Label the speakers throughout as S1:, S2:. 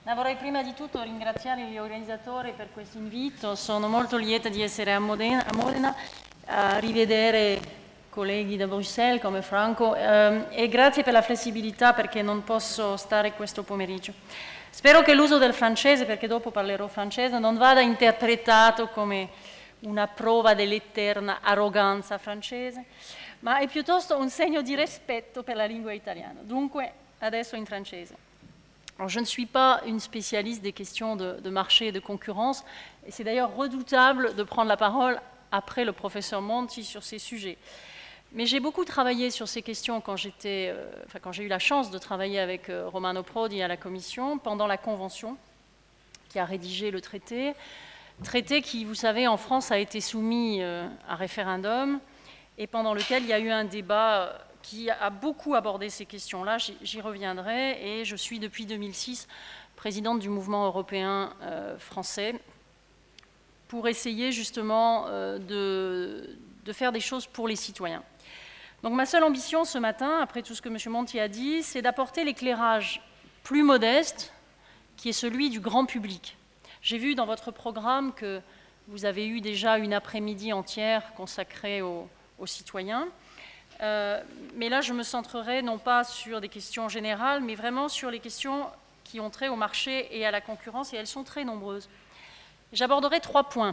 S1: Vorrei prima di tutto ringraziare gli organizzatori per questo invito, sono molto lieta di essere a Modena a rivedere colleghi da Bruxelles come Franco e grazie per la flessibilità perché non posso stare questo pomeriggio. Spero che l'uso del francese, perché dopo parlerò francese, non vada interpretato come una prova dell'eterna arroganza francese, ma è piuttosto un segno di rispetto per la lingua italiana. Dunque, adesso in francese. Alors, je ne suis pas une spécialiste des questions de marché et de concurrence, et c'est d'ailleurs redoutable de prendre la parole après le professeur Monti sur ces sujets. Mais j'ai beaucoup travaillé sur ces questions quand j'ai eu la chance de travailler avec Romano Prodi à la Commission pendant la Convention qui a rédigé le traité qui, vous savez, en France a été soumis à référendum et pendant lequel il y a eu un débat qui a beaucoup abordé ces questions-là, j'y reviendrai, et je suis depuis 2006 présidente du mouvement européen français pour essayer justement de faire des choses pour les citoyens. Donc ma seule ambition ce matin, après tout ce que M. Monti a dit, c'est d'apporter l'éclairage plus modeste qui est celui du grand public. J'ai vu dans votre programme que vous avez eu déjà une après-midi entière consacrée aux citoyens. Mais là, je me centrerai non pas sur des questions générales, mais vraiment sur les questions qui ont trait au marché et à la concurrence, et elles sont très nombreuses. J'aborderai 3 points.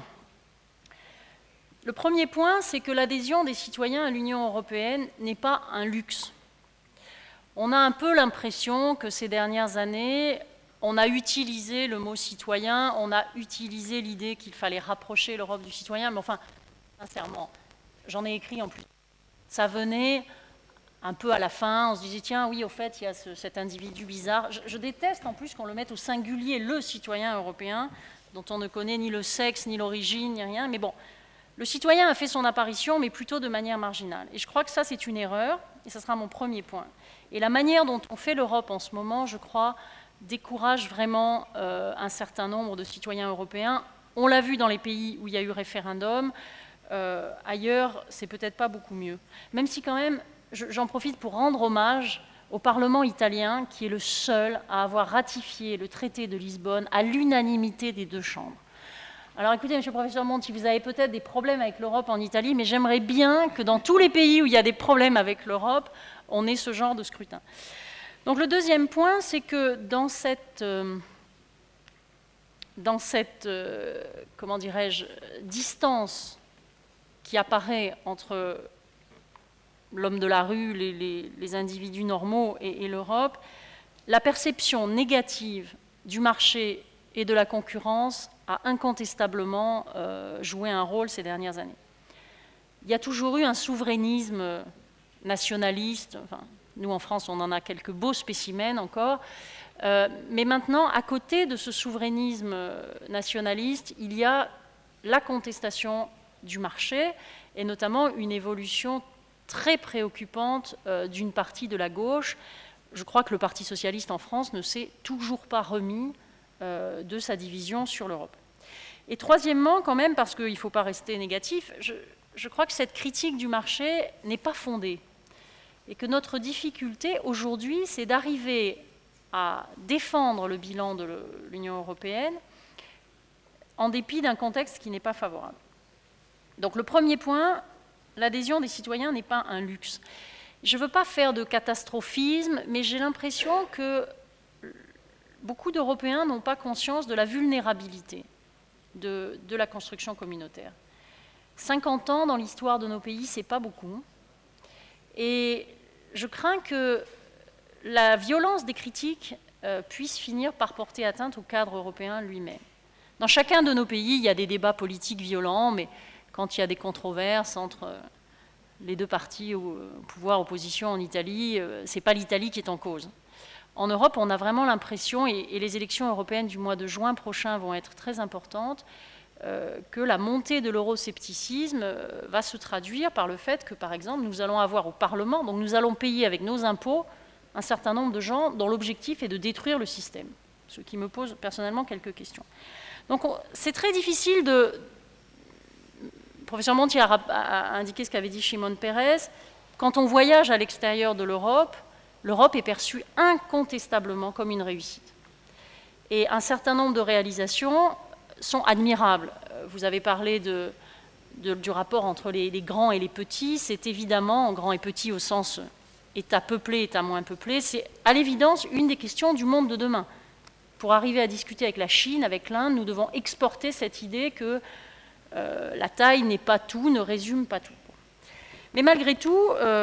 S1: Le premier point, c'est que l'adhésion des citoyens à l'Union européenne n'est pas un luxe. On a un peu l'impression que ces dernières années, on a utilisé le mot citoyen, on a utilisé l'idée qu'il fallait rapprocher l'Europe du citoyen, mais enfin, sincèrement, j'en ai écrit en plus. Ça venait un peu à la fin, on se disait, tiens, oui, au fait, il y a cet individu bizarre. Je déteste en plus qu'on le mette au singulier, le citoyen européen, dont on ne connaît ni le sexe, ni l'origine, ni rien. Mais bon, le citoyen a fait son apparition, mais plutôt de manière marginale. Et je crois que ça, c'est une erreur, et ça sera mon premier point. Et la manière dont on fait l'Europe en ce moment, je crois, décourage vraiment un certain nombre de citoyens européens. On l'a vu dans les pays où il y a eu référendum. Ailleurs, c'est peut-être pas beaucoup mieux. Même si quand même, j'en profite pour rendre hommage au Parlement italien, qui est le seul à avoir ratifié le traité de Lisbonne à l'unanimité des 2 chambres. Alors écoutez, monsieur le professeur Monti, vous avez peut-être des problèmes avec l'Europe en Italie, mais j'aimerais bien que dans tous les pays où il y a des problèmes avec l'Europe, on ait ce genre de scrutin. Donc le deuxième point, c'est que dans cette comment dirais-je, distance qui apparaît entre l'homme de la rue, les individus normaux et l'Europe, la perception négative du marché et de la concurrence a incontestablement joué un rôle ces dernières années. Il y a toujours eu un souverainisme nationaliste, enfin, nous en France on en a quelques beaux spécimens encore, mais maintenant à côté de ce souverainisme nationaliste, il y a la contestation du marché, et notamment une évolution très préoccupante d'une partie de la gauche. Je crois que le Parti socialiste en France ne s'est toujours pas remis de sa division sur l'Europe. Et troisièmement, quand même, parce qu'il ne faut pas rester négatif, je crois que cette critique du marché n'est pas fondée. Et que notre difficulté aujourd'hui, c'est d'arriver à défendre le bilan de l'Union européenne en dépit d'un contexte qui n'est pas favorable. Donc le premier point, l'adhésion des citoyens n'est pas un luxe. Je ne veux pas faire de catastrophisme, mais j'ai l'impression que beaucoup d'Européens n'ont pas conscience de la vulnérabilité de la construction communautaire. 50 ans dans l'histoire de nos pays, ce n'est pas beaucoup. Et je crains que la violence des critiques puisse finir par porter atteinte au cadre européen lui-même. Dans chacun de nos pays, il y a des débats politiques violents, mais quand il y a des controverses entre les 2 partis au pouvoir opposition en Italie, ce n'est pas l'Italie qui est en cause. En Europe, on a vraiment l'impression, et les élections européennes du mois de juin prochain vont être très importantes, que la montée de l'euroscepticisme va se traduire par le fait que, par exemple, nous allons avoir au Parlement, donc nous allons payer avec nos impôts un certain nombre de gens dont l'objectif est de détruire le système, ce qui me pose personnellement quelques questions. Donc c'est très difficile de... Le professeur Monti a indiqué ce qu'avait dit Shimon Peres. Quand on voyage à l'extérieur de l'Europe, l'Europe est perçue incontestablement comme une réussite. Et un certain nombre de réalisations sont admirables. Vous avez parlé du rapport entre les grands et les petits. C'est évidemment, grands et petits au sens État peuplé, État moins peuplé, c'est à l'évidence une des questions du monde de demain. Pour arriver à discuter avec la Chine, avec l'Inde, nous devons exporter cette idée que la taille n'est pas tout, ne résume pas tout. Mais malgré tout,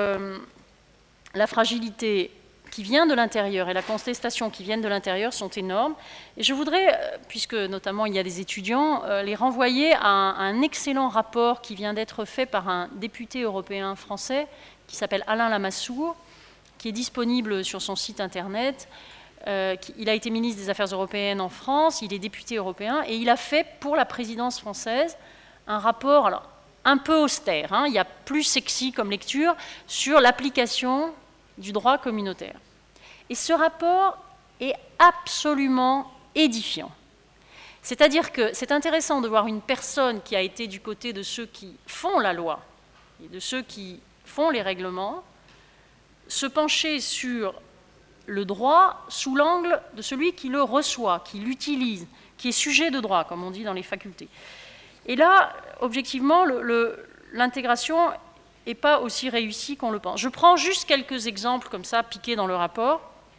S1: la fragilité qui vient de l'intérieur et la contestation qui viennent de l'intérieur sont énormes. Et je voudrais, puisque notamment il y a des étudiants, les renvoyer à un excellent rapport qui vient d'être fait par un député européen français qui s'appelle Alain Lamassoure, qui est disponible sur son site internet. Il a été ministre des Affaires européennes en France, il est député européen, et il a fait pour la présidence française un rapport, alors, un peu austère, hein, il y a plus sexy comme lecture, sur l'application du droit communautaire. Et ce rapport est absolument édifiant. C'est-à-dire que c'est intéressant de voir une personne qui a été du côté de ceux qui font la loi et de ceux qui font les règlements se pencher sur le droit sous l'angle de celui qui le reçoit, qui l'utilise, qui est sujet de droit, comme on dit dans les facultés. Et là, objectivement, l'intégration n'est pas aussi réussie qu'on le pense. Je prends juste quelques exemples comme ça, piqués dans le rapport,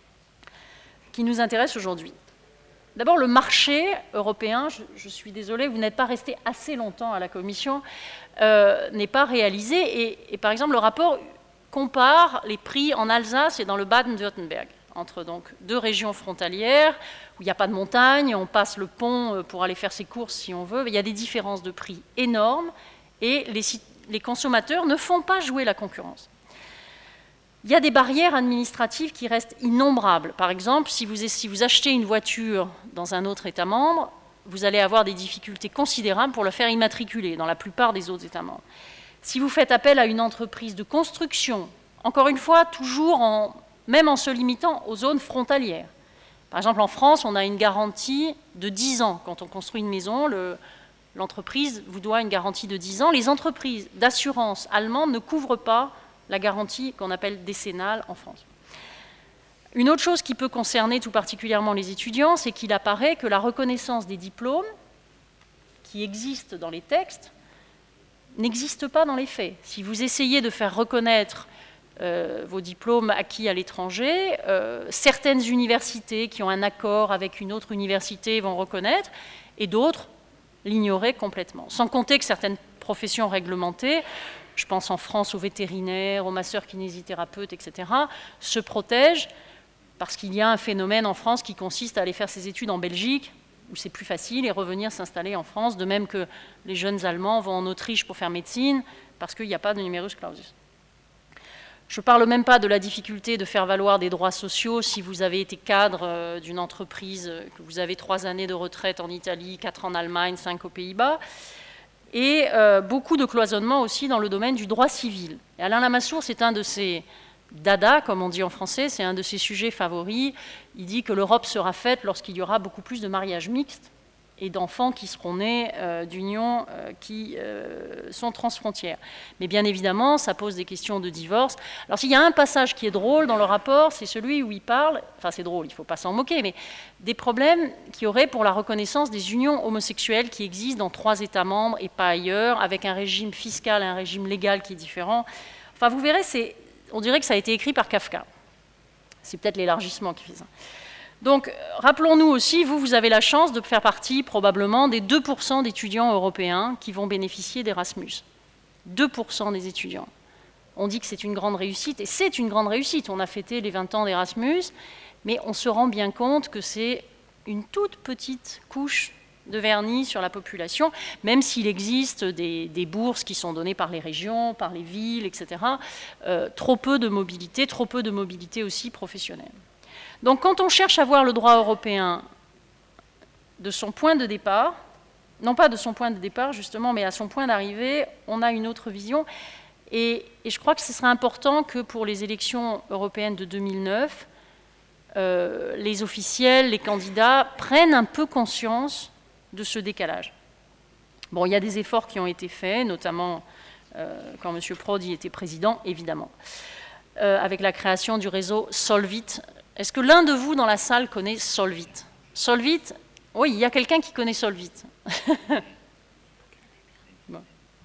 S1: qui nous intéressent aujourd'hui. D'abord, le marché européen, je suis désolée, vous n'êtes pas resté assez longtemps à la Commission, n'est pas réalisé. Et par exemple, le rapport compare les prix en Alsace et dans le Baden-Württemberg, entre donc deux régions frontalières, où il n'y a pas de montagne, on passe le pont pour aller faire ses courses si on veut, il y a des différences de prix énormes, et les consommateurs ne font pas jouer la concurrence. Il y a des barrières administratives qui restent innombrables. Par exemple, si vous achetez une voiture dans un autre État membre, vous allez avoir des difficultés considérables pour le faire immatriculer dans la plupart des autres États membres. Si vous faites appel à une entreprise de construction, encore une fois, toujours même en se limitant aux zones frontalières. Par exemple, en France, on a une garantie de 10 ans. Quand on construit une maison, l'entreprise vous doit une garantie de 10 ans. Les entreprises d'assurance allemandes ne couvrent pas la garantie qu'on appelle décennale en France. Une autre chose qui peut concerner tout particulièrement les étudiants, c'est qu'il apparaît que la reconnaissance des diplômes qui existent dans les textes n'existe pas dans les faits. Si vous essayez de faire reconnaître vos diplômes acquis à l'étranger, certaines universités qui ont un accord avec une autre université vont reconnaître, et d'autres l'ignorer complètement. Sans compter que certaines professions réglementées, je pense en France aux vétérinaires, aux masseurs-kinésithérapeutes, etc., se protègent parce qu'il y a un phénomène en France qui consiste à aller faire ses études en Belgique, où c'est plus facile, et revenir s'installer en France, de même que les jeunes Allemands vont en Autriche pour faire médecine, parce qu'il n'y a pas de numerus clausus. Je ne parle même pas de la difficulté de faire valoir des droits sociaux si vous avez été cadre d'une entreprise, que vous avez 3 années de retraite en Italie, 4 en Allemagne, 5 aux Pays-Bas, et beaucoup de cloisonnement aussi dans le domaine du droit civil. Et Alain Lamassoure, c'est un de ces dada, comme on dit en français, c'est un de ses sujets favoris. Il dit que l'Europe sera faite lorsqu'il y aura beaucoup plus de mariages mixtes et d'enfants qui seront nés d'unions qui sont transfrontières. Mais bien évidemment, ça pose des questions de divorce. Alors s'il y a un passage qui est drôle dans le rapport, c'est celui où il parle, enfin c'est drôle, il ne faut pas s'en moquer, mais des problèmes qu'il y aurait pour la reconnaissance des unions homosexuelles qui existent dans 3 États membres et pas ailleurs, avec un régime fiscal et un régime légal qui est différent. Enfin vous verrez, on dirait que ça a été écrit par Kafka. C'est peut-être l'élargissement qui fait ça. Donc, rappelons-nous aussi, vous avez la chance de faire partie probablement des 2% d'étudiants européens qui vont bénéficier d'Erasmus. 2% des étudiants. On dit que c'est une grande réussite, et c'est une grande réussite. On a fêté les 20 ans d'Erasmus, mais on se rend bien compte que c'est une toute petite couche de vernis sur la population, même s'il existe des bourses qui sont données par les régions, par les villes, etc. Trop peu de mobilité aussi professionnelle. Donc quand on cherche à voir le droit européen de son point de départ, non pas de son point de départ justement, mais à son point d'arrivée, on a une autre vision. Et je crois que ce serait important que pour les élections européennes de 2009, les officiels, les candidats prennent un peu conscience de ce décalage. Bon, il y a des efforts qui ont été faits, notamment quand M. Prodi était président, évidemment, avec la création du réseau Solvit. Est-ce que l'un de vous dans la salle connaît Solvit? Solvit, oui, il y a quelqu'un qui connaît Solvit. Bon.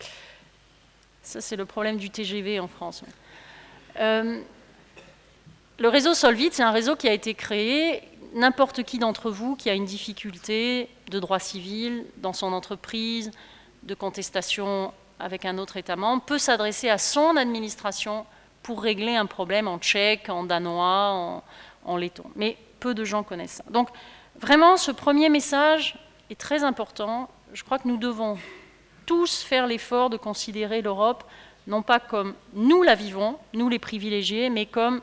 S1: Ça, c'est le problème du TGV en France. Le réseau Solvit, c'est un réseau qui a été créé. N'importe qui d'entre vous qui a une difficulté de droit civil dans son entreprise, de contestation avec un autre État membre, peut s'adresser à son administration pour régler un problème en tchèque, en danois, en letton. Mais peu de gens connaissent ça. Donc, vraiment, ce premier message est très important. Je crois que nous devons tous faire l'effort de considérer l'Europe, non pas comme nous la vivons, nous les privilégiés, mais comme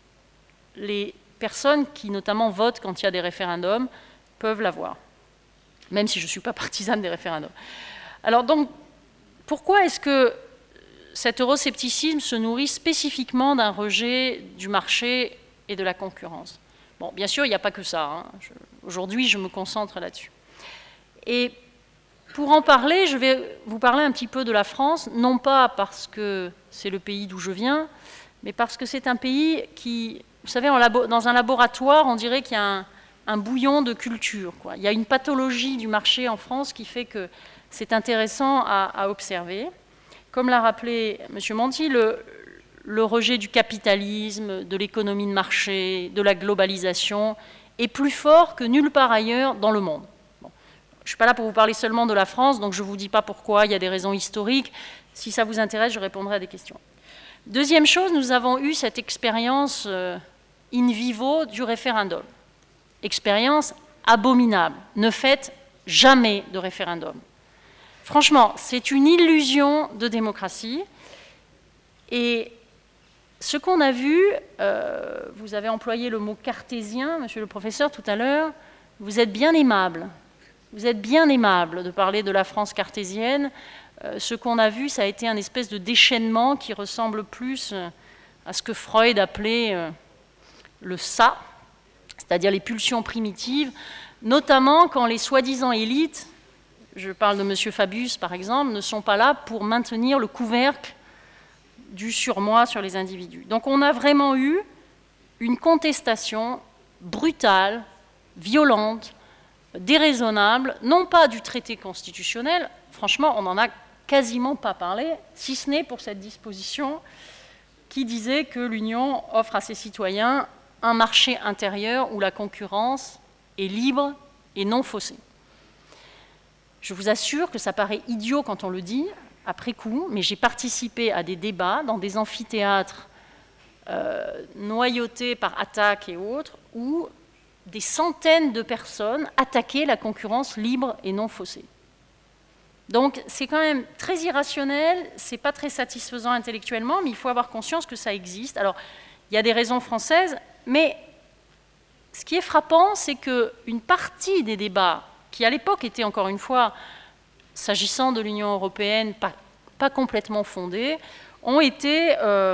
S1: les personnes qui, notamment, votent quand il y a des référendums, peuvent l'avoir. Même si je ne suis pas partisane des référendums. Alors, donc, pourquoi est-ce que cet euroscepticisme se nourrit spécifiquement d'un rejet du marché et de la concurrence? Bon, bien sûr, il n'y a pas que ça. Hein. Aujourd'hui, je me concentre là-dessus. Et pour en parler, je vais vous parler un petit peu de la France, non pas parce que c'est le pays d'où je viens, mais parce que c'est un pays qui, vous savez, dans un laboratoire, on dirait qu'il y a un bouillon de culture, quoi. Il y a une pathologie du marché en France qui fait que c'est intéressant à observer. Comme l'a rappelé M. Monti, le rejet du capitalisme, de l'économie de marché, de la globalisation, est plus fort que nulle part ailleurs dans le monde. Bon. Je ne suis pas là pour vous parler seulement de la France, donc je ne vous dis pas pourquoi, il y a des raisons historiques. Si ça vous intéresse, je répondrai à des questions. Deuxième chose, nous avons eu cette expérience in vivo du référendum. Expérience abominable. Ne faites jamais de référendum. Franchement, c'est une illusion de démocratie. Et ce qu'on a vu, vous avez employé le mot cartésien, monsieur le professeur, tout à l'heure, vous êtes bien aimable. Vous êtes bien aimable de parler de la France cartésienne. Ce qu'on a vu, ça a été un espèce de déchaînement qui ressemble plus à ce que Freud appelait le ça, c'est-à-dire les pulsions primitives, notamment quand les soi-disant élites, je parle de M. Fabius par exemple, ne sont pas là pour maintenir le couvercle du surmoi sur les individus. Donc on a vraiment eu une contestation brutale, violente, déraisonnable, non pas du traité constitutionnel, franchement on n'en a quasiment pas parlé, si ce n'est pour cette disposition qui disait que l'Union offre à ses citoyens un marché intérieur où la concurrence est libre et non faussée. Je vous assure que ça paraît idiot quand on le dit, après coup, mais j'ai participé à des débats dans des amphithéâtres noyautés par attaques et autres, où des centaines de personnes attaquaient la concurrence libre et non faussée. Donc c'est quand même très irrationnel, c'est pas très satisfaisant intellectuellement, mais il faut avoir conscience que ça existe. Alors, il y a des raisons françaises, mais ce qui est frappant, c'est qu'une partie des débats, qui à l'époque étaient encore une fois, s'agissant de l'Union européenne, pas complètement fondés, ont été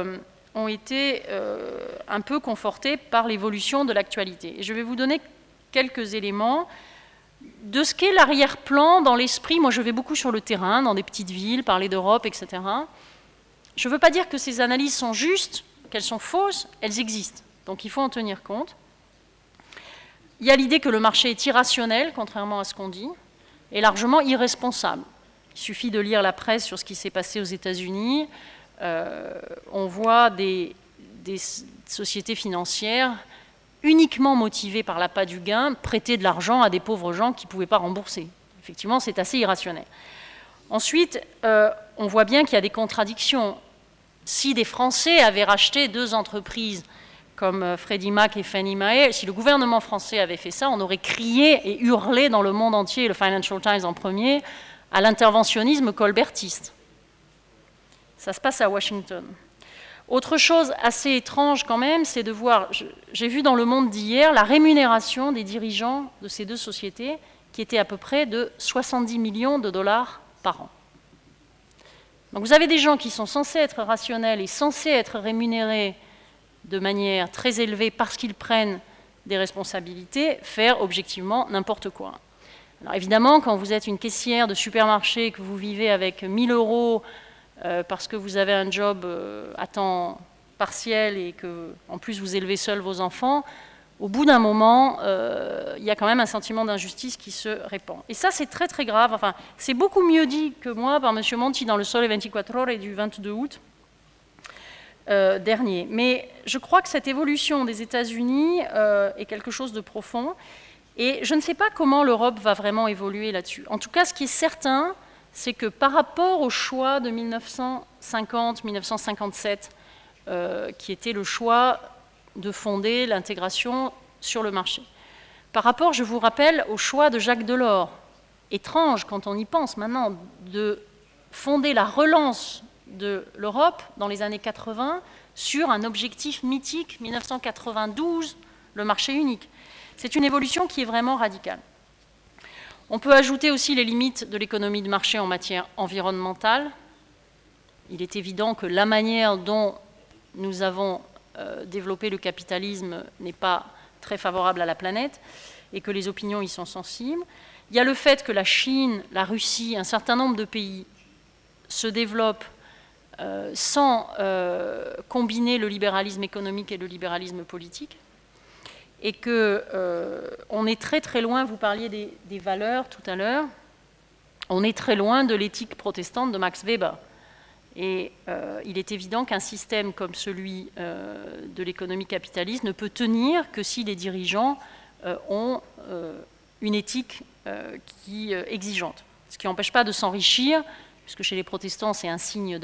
S1: un peu confortés par l'évolution de l'actualité. Et je vais vous donner quelques éléments de ce qu'est l'arrière-plan dans l'esprit. Moi, je vais beaucoup sur le terrain, dans des petites villes, parler d'Europe, etc. Je ne veux pas dire que ces analyses sont justes, qu'elles sont fausses, elles existent. Donc il faut en tenir compte. Il y a l'idée que le marché est irrationnel, contrairement à ce qu'on dit, et largement irresponsable. Il suffit de lire la presse sur ce qui s'est passé aux États-Unis. On voit des sociétés financières uniquement motivées par l'appât du gain, prêter de l'argent à des pauvres gens qui ne pouvaient pas rembourser. Effectivement, c'est assez irrationnel. Ensuite, on voit bien qu'il y a des contradictions. Si des Français avaient racheté deux entreprises comme Freddie Mac et Fannie Mae, si le gouvernement français avait fait ça, on aurait crié et hurlé dans le monde entier, le Financial Times en premier, à l'interventionnisme colbertiste. Ça se passe à Washington. Autre chose assez étrange quand même, c'est de voir, j'ai vu dans Le Monde d'hier, la rémunération des dirigeants de ces deux sociétés qui était à peu près de 70 millions de dollars par an. Donc vous avez des gens qui sont censés être rationnels et censés être rémunérés de manière très élevée parce qu'ils prennent des responsabilités, faire objectivement n'importe quoi. Alors évidemment, quand vous êtes une caissière de supermarché, que vous vivez avec 1 000 € parce que vous avez un job à temps partiel et que en plus vous élevez seul vos enfants, au bout d'un moment, il y a quand même un sentiment d'injustice qui se répand. Et ça, c'est très très grave. Enfin, c'est beaucoup mieux dit que moi par M. Monti dans le Sole 24 Ore du 22 août dernier. Mais je crois que cette évolution des États-Unis est quelque chose de profond. Et je ne sais pas comment l'Europe va vraiment évoluer là-dessus. En tout cas, ce qui est certain, c'est que par rapport au choix de 1950-1957, qui était le choix de fonder l'intégration sur le marché, par rapport, je vous rappelle, au choix de Jacques Delors, étrange quand on y pense maintenant, de fonder la relance de l'Europe dans les années 80 sur un objectif mythique, 1992, le marché unique. C'est une évolution qui est vraiment radicale. On peut ajouter aussi les limites de l'économie de marché en matière environnementale. Il est évident que la manière dont nous avons développé le capitalisme n'est pas très favorable à la planète et que les opinions y sont sensibles. Il y a le fait que la Chine, la Russie, un certain nombre de pays se développent sans combiner le libéralisme économique et le libéralisme politique, et qu'on est très très loin, vous parliez des valeurs tout à l'heure, on est très loin de l'éthique protestante de Max Weber. Et il est évident qu'un système comme celui de l'économie capitaliste ne peut tenir que si les dirigeants ont une éthique qui est exigeante. Ce qui n'empêche pas de s'enrichir, puisque chez les protestants c'est un signe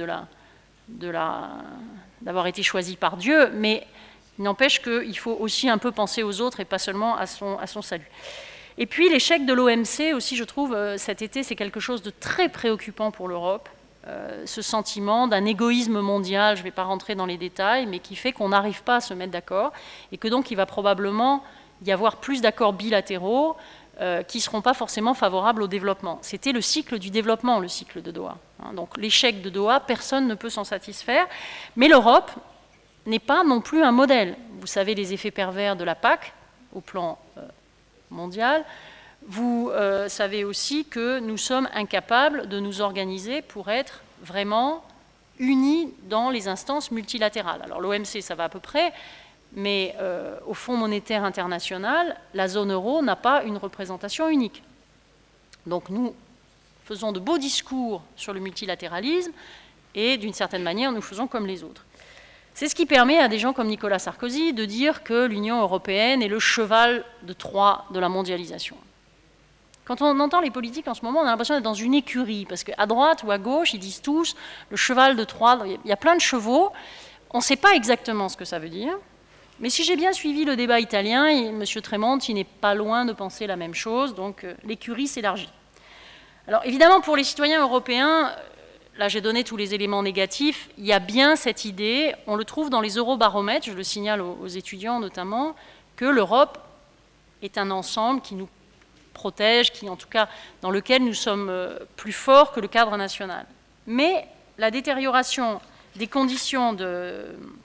S1: d'avoir été choisi par Dieu, mais il n'empêche qu'il faut aussi un peu penser aux autres et pas seulement à son salut. Et puis l'échec de l'OMC aussi, je trouve, cet été, c'est quelque chose de très préoccupant pour l'Europe. Ce sentiment d'un égoïsme mondial, je ne vais pas rentrer dans les détails, mais qui fait qu'on n'arrive pas à se mettre d'accord et que donc il va probablement y avoir plus d'accords bilatéraux qui ne seront pas forcément favorables au développement. C'était le cycle du développement, le cycle de Doha. Donc l'échec de Doha, personne ne peut s'en satisfaire, mais l'Europe n'est pas non plus un modèle. Vous savez les effets pervers de la PAC au plan mondial. Vous savez aussi que nous sommes incapables de nous organiser pour être vraiment unis dans les instances multilatérales. Alors l'OMC, ça va à peu près, mais au Fonds monétaire international, la zone euro n'a pas une représentation unique. Donc nous faisons de beaux discours sur le multilatéralisme et d'une certaine manière, nous faisons comme les autres. C'est ce qui permet à des gens comme Nicolas Sarkozy de dire que l'Union européenne est le cheval de Troie de la mondialisation. Quand on entend les politiques en ce moment, on a l'impression d'être dans une écurie, parce qu'à droite ou à gauche, ils disent tous le cheval de Troie, il y a plein de chevaux, on ne sait pas exactement ce que ça veut dire, mais si j'ai bien suivi le débat italien, M. Tremonti n'est pas loin de penser la même chose, donc l'écurie s'élargit. Alors évidemment, pour les citoyens européens, là j'ai donné tous les éléments négatifs, il y a bien cette idée, on le trouve dans les eurobaromètres, je le signale aux étudiants notamment, que l'Europe est un ensemble qui nous protège, qui en tout cas dans lequel nous sommes plus forts que le cadre national. Mais la détérioration des conditions de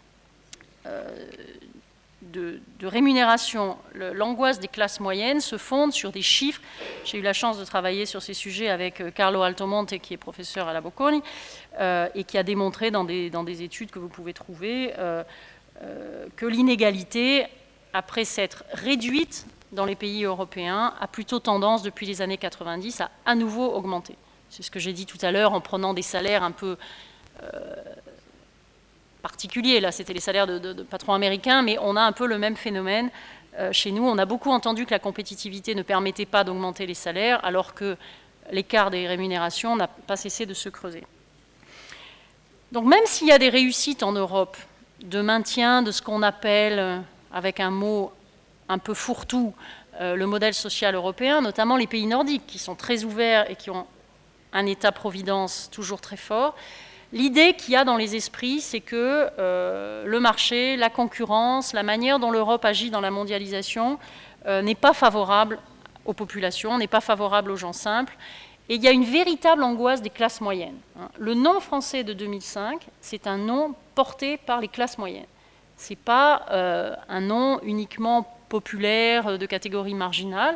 S1: rémunération, l'angoisse des classes moyennes se fonde sur des chiffres. J'ai eu la chance de travailler sur ces sujets avec Carlo Altomonte, qui est professeur à la Bocconi, et qui a démontré dans des études que vous pouvez trouver que l'inégalité, après s'être réduite dans les pays européens, a plutôt tendance, depuis les années 90, à nouveau augmenter. C'est ce que j'ai dit tout à l'heure en prenant des salaires un peu particuliers. Là, c'était les salaires de patrons américains, mais on a un peu le même phénomène chez nous. On a beaucoup entendu que la compétitivité ne permettait pas d'augmenter les salaires, alors que l'écart des rémunérations n'a pas cessé de se creuser. Donc même s'il y a des réussites en Europe de maintien de ce qu'on appelle, avec un mot un peu fourre-tout, le modèle social européen, notamment les pays nordiques qui sont très ouverts et qui ont un État-providence toujours très fort. L'idée qu'il y a dans les esprits, c'est que le marché, la concurrence, la manière dont l'Europe agit dans la mondialisation n'est pas favorable aux populations, n'est pas favorable aux gens simples. Et il y a une véritable angoisse des classes moyennes. Le nom français de 2005, c'est un nom porté par les classes moyennes. Ce n'est pas un nom uniquement populaire, de catégorie marginale,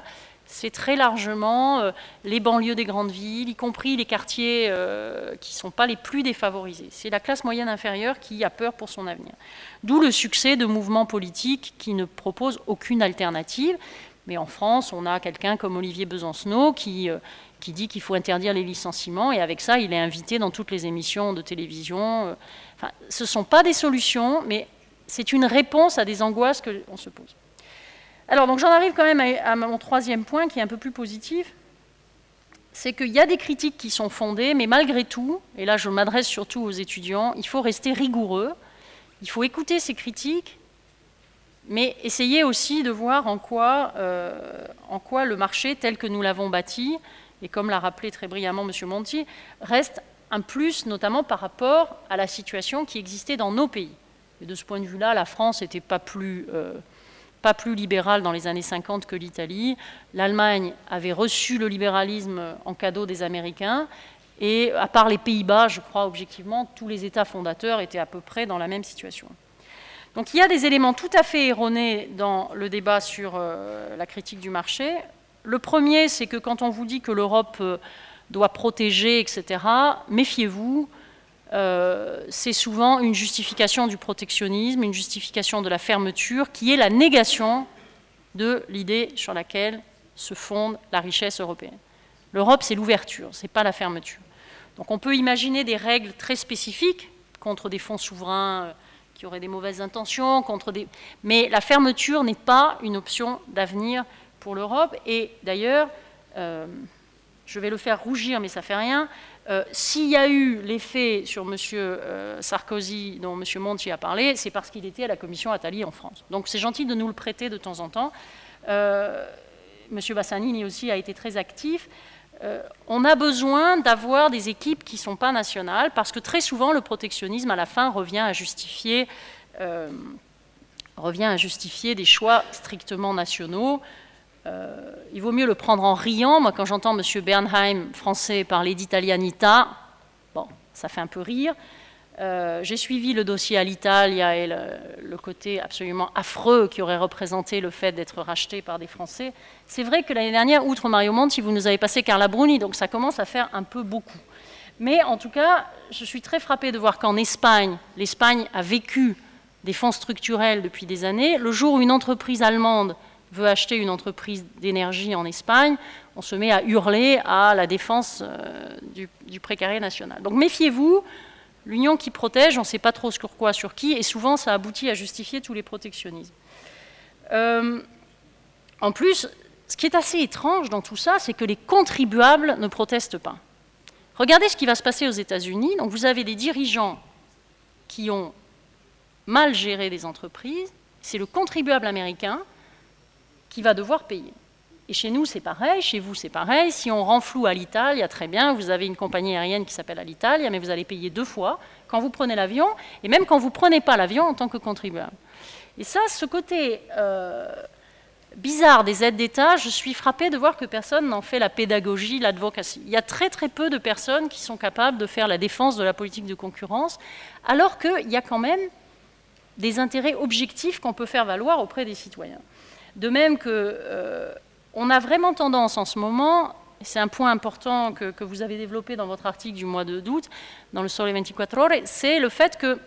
S1: c'est très largement les banlieues des grandes villes, y compris les quartiers qui ne sont pas les plus défavorisés. C'est la classe moyenne inférieure qui a peur pour son avenir. D'où le succès de mouvements politiques qui ne proposent aucune alternative. Mais en France, on a quelqu'un comme Olivier Besancenot qui dit qu'il faut interdire les licenciements, et avec ça, il est invité dans toutes les émissions de télévision. Enfin, ce ne sont pas des solutions, mais c'est une réponse à des angoisses qu'on se pose. Alors, donc j'en arrive quand même à mon troisième point, qui est un peu plus positif. C'est qu'il y a des critiques qui sont fondées, mais malgré tout, et là je m'adresse surtout aux étudiants, il faut rester rigoureux, il faut écouter ces critiques, mais essayer aussi de voir en quoi le marché, tel que nous l'avons bâti, et comme l'a rappelé très brillamment M. Monti, reste un plus, notamment par rapport à la situation qui existait dans nos pays. Et de ce point de vue-là, la France n'était pas plus libérale dans les années 50 que l'Italie. L'Allemagne avait reçu le libéralisme en cadeau des Américains. Et à part les Pays-Bas, je crois objectivement, tous les États fondateurs étaient à peu près dans la même situation. Donc il y a des éléments tout à fait erronés dans le débat sur la critique du marché. Le premier, c'est que quand on vous dit que l'Europe doit protéger, etc., méfiez-vous. C'est souvent une justification du protectionnisme, une justification de la fermeture, qui est la négation de l'idée sur laquelle se fonde la richesse européenne. L'Europe, c'est l'ouverture, ce n'est pas la fermeture. Donc on peut imaginer des règles très spécifiques contre des fonds souverains qui auraient des mauvaises intentions, mais la fermeture n'est pas une option d'avenir pour l'Europe. Et d'ailleurs, je vais le faire rougir, mais ça ne fait rien, s'il y a eu l'effet sur M. Sarkozy dont M. Monti a parlé, c'est parce qu'il était à la commission Attali en France. Donc c'est gentil de nous le prêter de temps en temps. M. Bassanini aussi a été très actif. On a besoin d'avoir des équipes qui ne sont pas nationales, parce que très souvent le protectionnisme à la fin revient à justifier des choix strictement nationaux. Il vaut mieux le prendre en riant. Moi, quand j'entends M. Bernheim, français, parler d'italianità, bon, ça fait un peu rire. J'ai suivi le dossier Alitalia et le côté absolument affreux qui aurait représenté le fait d'être racheté par des Français. C'est vrai que l'année dernière, outre Mario Monti, vous nous avez passé Carla Bruni, donc ça commence à faire un peu beaucoup. Mais en tout cas, je suis très frappée de voir qu'en Espagne, l'Espagne a vécu des fonds structurels depuis des années. Le jour où une entreprise allemande veut acheter une entreprise d'énergie en Espagne, on se met à hurler à la défense du précaré national. Donc méfiez-vous, l'union qui protège, on ne sait pas trop sur quoi, sur qui, et souvent ça aboutit à justifier tous les protectionnismes. En plus, ce qui est assez étrange dans tout ça, c'est que les contribuables ne protestent pas. Regardez ce qui va se passer aux États-Unis. Donc vous avez des dirigeants qui ont mal géré des entreprises, c'est le contribuable américain qui va devoir payer. Et chez nous, c'est pareil, chez vous, c'est pareil. Si on renfloue Alitalia, très bien, vous avez une compagnie aérienne qui s'appelle Alitalia, mais vous allez payer 2 fois quand vous prenez l'avion, et même quand vous ne prenez pas l'avion en tant que contribuable. Et ça, ce côté bizarre des aides d'État, je suis frappée de voir que personne n'en fait la pédagogie, l'advocacy. Il y a très très peu de personnes qui sont capables de faire la défense de la politique de concurrence, alors qu'il y a quand même des intérêts objectifs qu'on peut faire valoir auprès des citoyens. De même que on a vraiment tendance en ce moment, et c'est un point important que vous avez développé dans votre article du mois d'août, dans le Sole 24 Ore, c'est le fait que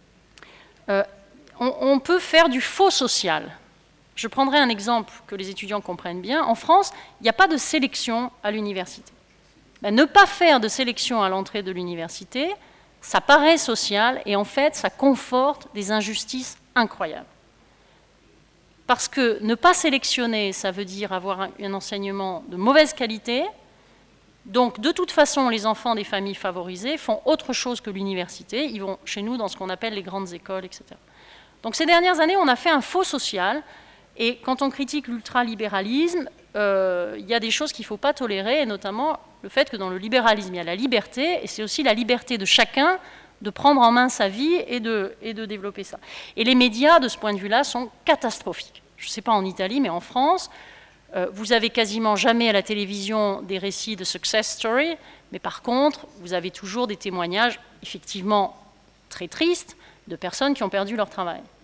S1: on peut faire du faux social. Je prendrai un exemple que les étudiants comprennent bien. En France, il n'y a pas de sélection à l'université. Ne pas faire de sélection à l'entrée de l'université, ça paraît social et en fait, ça conforte des injustices incroyables. Parce que ne pas sélectionner, ça veut dire avoir un enseignement de mauvaise qualité. Donc, de toute façon, les enfants des familles favorisées font autre chose que l'université. Ils vont chez nous dans ce qu'on appelle les grandes écoles, etc. Donc, ces dernières années, on a fait un faux social. Et quand on critique l'ultralibéralisme, il y a des choses qu'il ne faut pas tolérer, et notamment le fait que dans le libéralisme, il y a la liberté, et c'est aussi la liberté de chacun de prendre en main sa vie et de développer ça. Et les médias, de ce point de vue-là, sont catastrophiques. Je ne sais pas en Italie, mais en France, vous avez quasiment jamais à la télévision des récits de success story, mais par contre, vous avez toujours des témoignages effectivement très tristes de personnes qui ont perdu leur travail.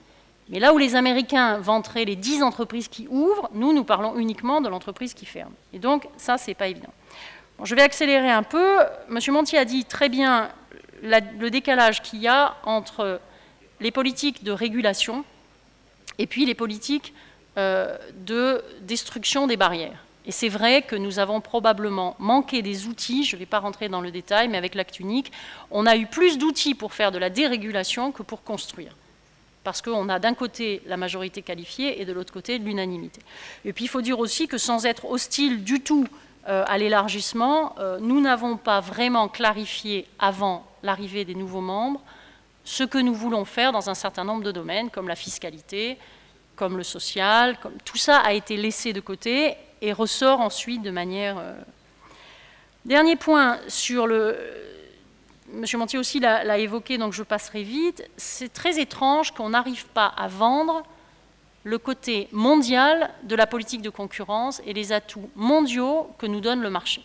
S1: Mais là où les Américains vanteraient les 10 entreprises qui ouvrent, nous parlons uniquement de l'entreprise qui ferme. Et donc, ça, c'est pas évident. Bon, je vais accélérer un peu. M. Monti a dit très bien le décalage qu'il y a entre les politiques de régulation et puis les politiques de destruction des barrières. Et c'est vrai que nous avons probablement manqué des outils, je ne vais pas rentrer dans le détail, mais avec l'acte unique, on a eu plus d'outils pour faire de la dérégulation que pour construire. Parce qu'on a d'un côté la majorité qualifiée et de l'autre côté l'unanimité. Et puis il faut dire aussi que sans être hostile du tout à l'élargissement, nous n'avons pas vraiment clarifié avant l'arrivée des nouveaux membres ce que nous voulons faire dans un certain nombre de domaines, comme la fiscalité, comme le social, tout ça a été laissé de côté et ressort ensuite de manière... Dernier point sur le... M. Monti aussi l'a évoqué, donc je passerai vite. C'est très étrange qu'on n'arrive pas à vendre le côté mondial de la politique de concurrence et les atouts mondiaux que nous donne le marché.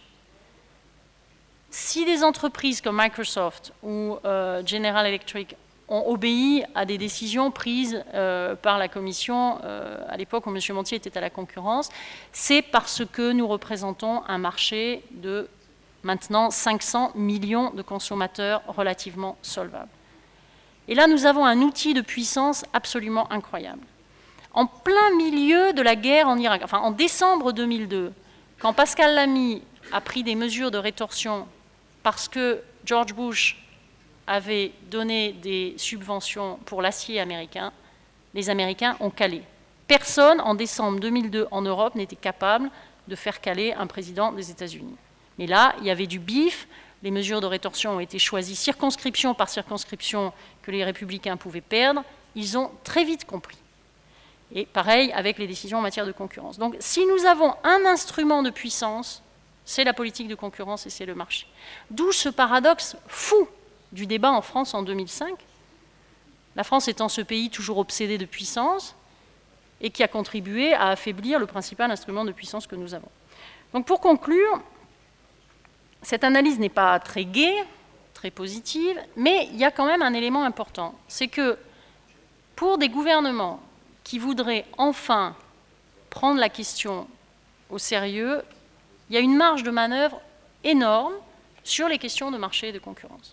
S1: Si des entreprises comme Microsoft ou General Electric ont obéi à des décisions prises par la Commission à l'époque où M. Monti était à la concurrence, c'est parce que nous représentons un marché de maintenant 500 millions de consommateurs relativement solvables. Et là, nous avons un outil de puissance absolument incroyable. En plein milieu de la guerre en Irak, enfin en décembre 2002, quand Pascal Lamy a pris des mesures de rétorsion parce que George Bush avait donné des subventions pour l'acier américain, les Américains ont calé. Personne, en décembre 2002, en Europe, n'était capable de faire caler un président des États-Unis. Mais là, il y avait du bif, les mesures de rétorsion ont été choisies circonscription par circonscription que les républicains pouvaient perdre, ils ont très vite compris. Et pareil avec les décisions en matière de concurrence. Donc si nous avons un instrument de puissance, c'est la politique de concurrence et c'est le marché. D'où ce paradoxe fou du débat en France en 2005, la France étant ce pays toujours obsédé de puissance et qui a contribué à affaiblir le principal instrument de puissance que nous avons. Donc pour conclure, cette analyse n'est pas très gaie, très positive, mais il y a quand même un élément important. C'est que pour des gouvernements qui voudraient enfin prendre la question au sérieux, il y a une marge de manœuvre énorme sur les questions de marché et de concurrence.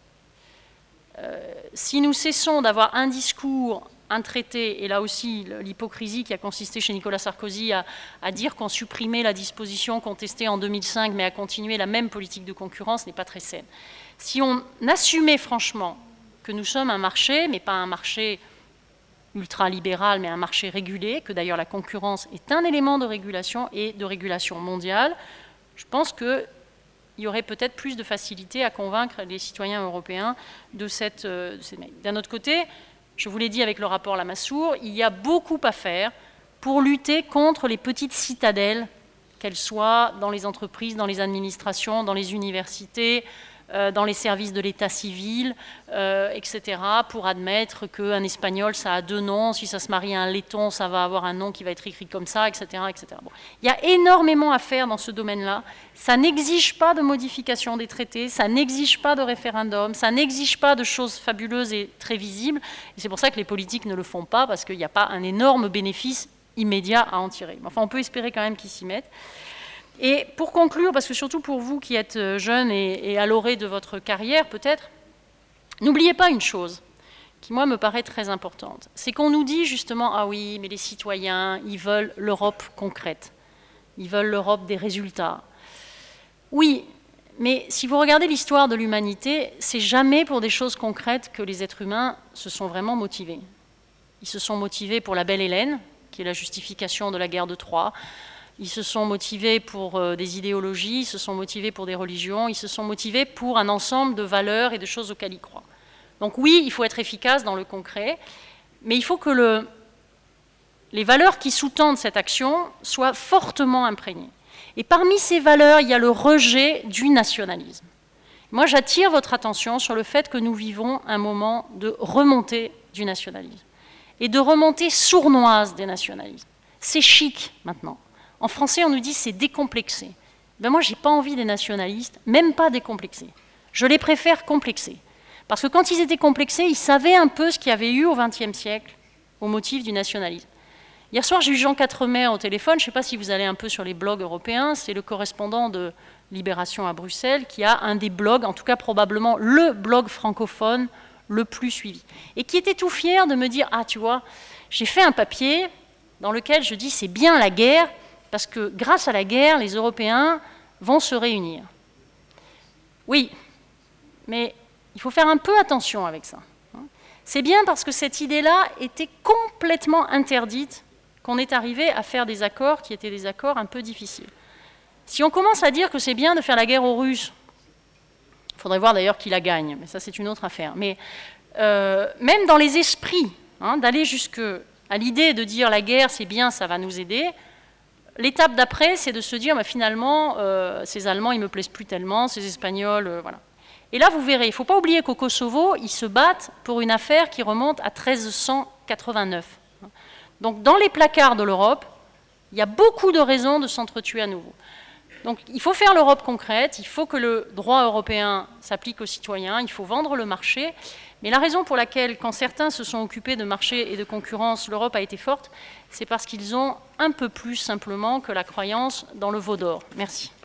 S1: Si nous cessons d'avoir un discours, un traité, et là aussi l'hypocrisie qui a consisté chez Nicolas Sarkozy à dire qu'on supprimait la disposition contestée en 2005, mais à continuer la même politique de concurrence, n'est pas très saine. Si on assumait franchement que nous sommes un marché, mais pas un marché ultra-libéral, mais un marché régulé, que d'ailleurs la concurrence est un élément de régulation et de régulation mondiale, je pense qu'il y aurait peut-être plus de facilité à convaincre les citoyens européens de cette D'un autre côté, je vous l'ai dit avec le rapport Lamassoure, il y a beaucoup à faire pour lutter contre les petites citadelles, qu'elles soient dans les entreprises, dans les administrations, dans les universités, dans les services de l'état civil, etc., pour admettre qu'un espagnol, ça a 2 noms, si ça se marie à un laiton, ça va avoir un nom qui va être écrit comme ça, etc. etc. Bon. Il y a énormément à faire dans ce domaine-là. Ça n'exige pas de modification des traités, ça n'exige pas de référendum, ça n'exige pas de choses fabuleuses et très visibles. Et c'est pour ça que les politiques ne le font pas, parce qu'il n'y a pas un énorme bénéfice immédiat à en tirer. Enfin, on peut espérer quand même qu'ils s'y mettent. Et pour conclure, parce que surtout pour vous qui êtes jeunes et à l'orée de votre carrière peut-être, n'oubliez pas une chose qui, moi, me paraît très importante. C'est qu'on nous dit justement, ah oui, mais les citoyens, ils veulent l'Europe concrète. Ils veulent l'Europe des résultats. Oui, mais si vous regardez l'histoire de l'humanité, c'est jamais pour des choses concrètes que les êtres humains se sont vraiment motivés. Ils se sont motivés pour la belle Hélène, qui est la justification de la guerre de Troie. Ils se sont motivés pour des idéologies, ils se sont motivés pour des religions, ils se sont motivés pour un ensemble de valeurs et de choses auxquelles ils croient. Donc oui, il faut être efficace dans le concret, mais il faut que les valeurs qui sous-tendent cette action soient fortement imprégnées. Et parmi ces valeurs, il y a le rejet du nationalisme. Moi, j'attire votre attention sur le fait que nous vivons un moment de remontée du nationalisme et de remontée sournoise des nationalismes. C'est chic maintenant. En français, on nous dit c'est décomplexé. Ben moi, je n'ai pas envie des nationalistes, même pas décomplexés. Je les préfère complexés. Parce que quand ils étaient complexés, ils savaient un peu ce qu'il y avait eu au XXe siècle, au motif du nationalisme. Hier soir, j'ai eu Jean Quatremer au téléphone, je ne sais pas si vous allez un peu sur les blogs européens, c'est le correspondant de Libération à Bruxelles, qui a un des blogs, en tout cas probablement le blog francophone le plus suivi, et qui était tout fier de me dire « Ah, tu vois, j'ai fait un papier dans lequel je dis c'est bien la guerre, parce que grâce à la guerre, les Européens vont se réunir. » Oui, mais il faut faire un peu attention avec ça. C'est bien parce que cette idée-là était complètement interdite qu'on est arrivé à faire des accords qui étaient des accords un peu difficiles. Si on commence à dire que c'est bien de faire la guerre aux Russes, il faudrait voir d'ailleurs qui la gagne, mais ça c'est une autre affaire. Mais même dans les esprits, d'aller jusqu'à l'idée de dire la guerre c'est bien, ça va nous aider, l'étape d'après c'est de se dire bah, finalement ces Allemands ils me plaisent plus tellement, ces Espagnols, voilà. Et là vous verrez, il ne faut pas oublier qu'au Kosovo ils se battent pour une affaire qui remonte à 1389. Donc dans les placards de l'Europe, il y a beaucoup de raisons de s'entretuer à nouveau. Donc il faut faire l'Europe concrète, il faut que le droit européen s'applique aux citoyens, il faut vendre le marché. Mais la raison pour laquelle, quand certains se sont occupés de marché et de concurrence, l'Europe a été forte, c'est parce qu'ils ont un peu plus simplement que la croyance dans le veau d'or. Merci.